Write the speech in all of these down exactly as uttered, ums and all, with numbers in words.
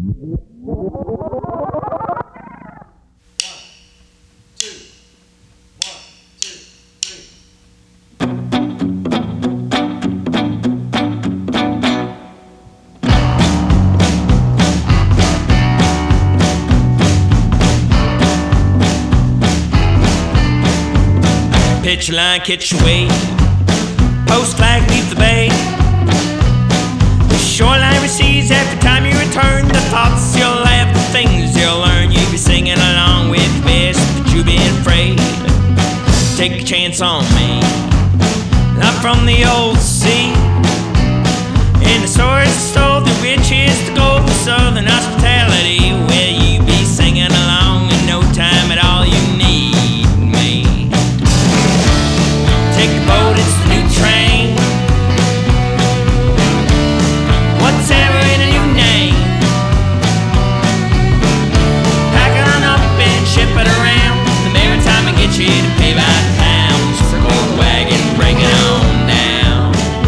Pitch your line, catch your wave. Post flag, leave the bay. The shoreline recedes every time you return. The thoughts you'll have, the things you'll learn. You'll be singing along with the best, but you've been afraid. Take a chance on me. I'm from the old sea, and the sword is stole, the rich is the gold, the southern hospitality. Well, you be singing along in no time at all. You need me. Take a boat, it's the new train. What's ever in a new name? Pack it on up and ship it around the maritime and get you to pay by the pound. Circle the wagon, bring it on down.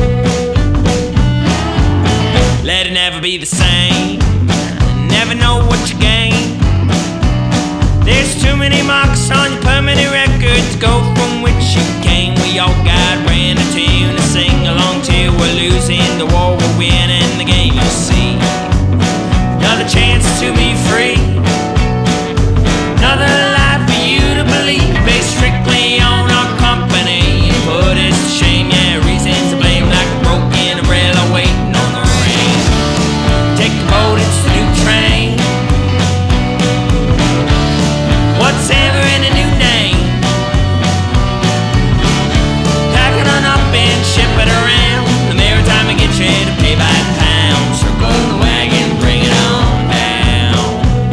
Let it never be the same. Never know what you gain. There's too many marks on your permanent record to go from which you came. We all got ran a tune to sing along to. We're losing the war, we're winning the game, you see. Another chance to be free. Another life for you to believe. Based strictly on our company. Put us to shame, yeah, reasons to blame. Like a broken umbrella waiting on the rain. Take the boat, it's the new train. What's ever in a new name? Pack it on up and ship it around the maritime and get you to pay by the pound. Circle the wagon, bring it on down.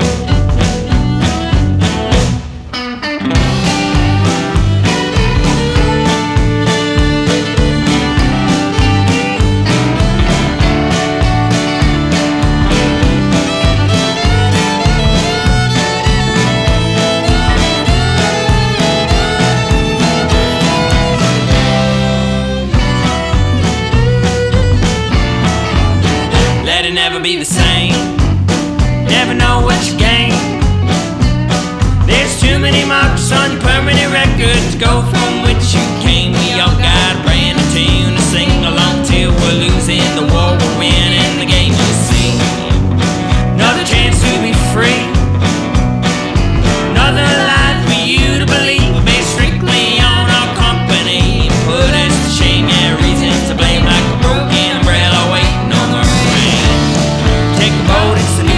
Let it never be the same. Never know what you gain. There's too many marks on your permanent record to go from which you came. We all got a brand new tune to sing along to. We're losing the war, we're winning the game, you see. Another chance to be free. Another life for you to believe. Based strictly on our company. Put us to shame, yeah, reasons to blame. Like a broken umbrella waiting on the rain. Take a boat, it's the